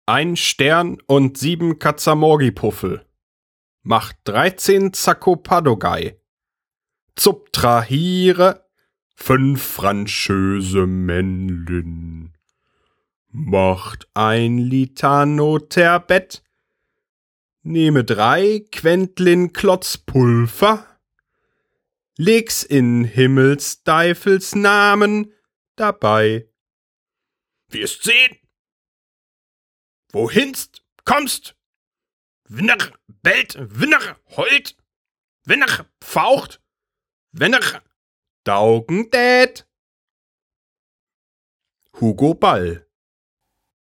1 Stern und 7 Katzamorgi-Puffel. Macht 13 Zakoppadogei. Subtrahiere 5 französe Männlin. Macht 1 Litanoterbett. Nehme 3 Quentlin Klotzpulver. Leg's in Himmelsdeifels Namen dabei. Wirst sehen. Wohinst kommst? Wenn bellt, wenn heult, wenn pfaucht, wenn Daugen dät. Hugo Ball.